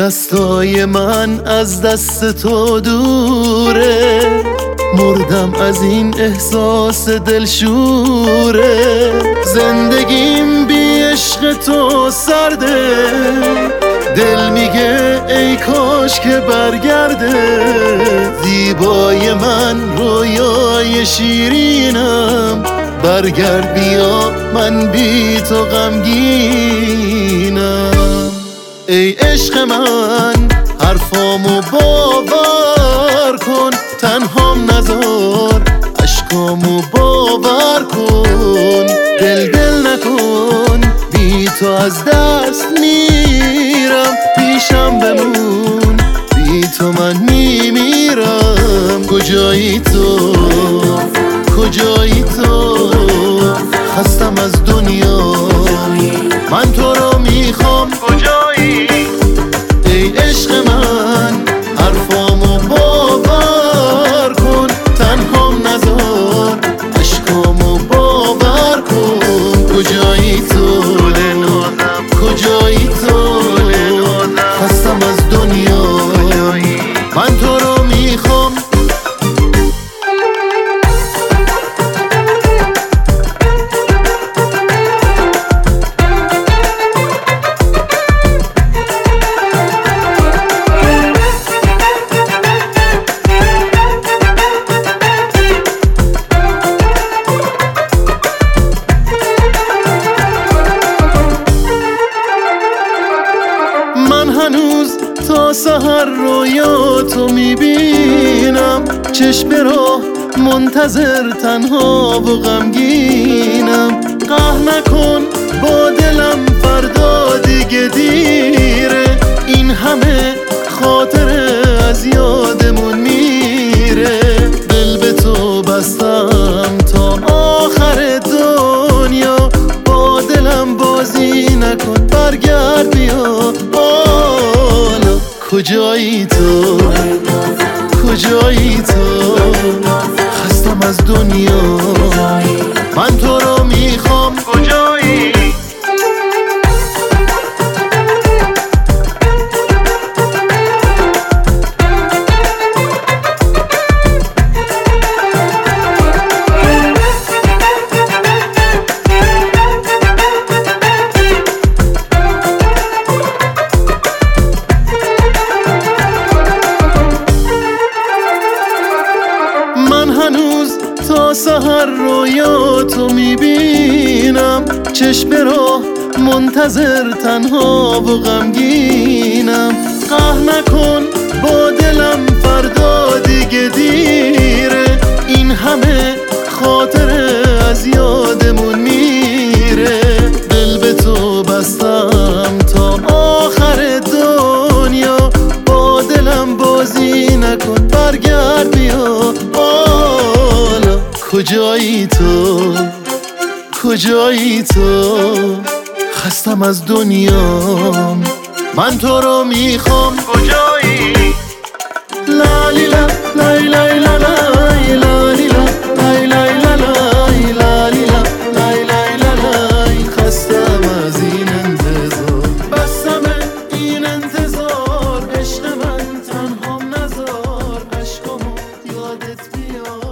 دستای من از دست تو دوره، مردم از این احساس دلشوره. زندگیم بی عشق تو سرده، دل میگه ای کاش که برگرده. زیبای من رویای شیرینم، برگرد بیا من بی تو غمگینم. ای عشق من حرفامو باور کن، تنهام نذار عشقامو باور کن. دل نکن بی تو از دست میرم، پیشم بمون بی تو من میمیرم. کجایی تو کجایی تو، خستم از دنیا من تو رو میخوام. کجایی ای عشق من حرفامو باور کن، تنهام نذار عشقامو باور کن. کجایی تو کجایی تو، خستم از دنیا من تو رو میخوام. هنوز تا سحر رویاتو میبینم، چشم راه منتظر تنها و غمگینم. قهر نکن با دلم فردا دیگه دیره، این همه خاطره از یادمون میره. دل به تو بستم تا آخر دنیا، با دلم بازی نکن برگرد بیا. کجایی تو کجایی تو، خستم از دنیا من تو رو میخوام. کجایی هنوز تا سحر رویاتو میبینم، چشم راه منتظر تنها و غمگینم. قهر نکن با دلم فردا دیگه دیره، این همه خاطره از یادمون میره. دل به تو بستم تا آخر دنیا، با دلم بازی نکن برگرد بیا. کجایی تو کجایی تو، خستم از دنیا من تو رو میخوام. کجایی لالی لا لای لای لا لای لالی لا لای لای لا لای لالی لا لای لای لا لای. خستم از این انتظار، بستم این انتظار. عشق من تنهام نذار، عشقمو یادت بیار.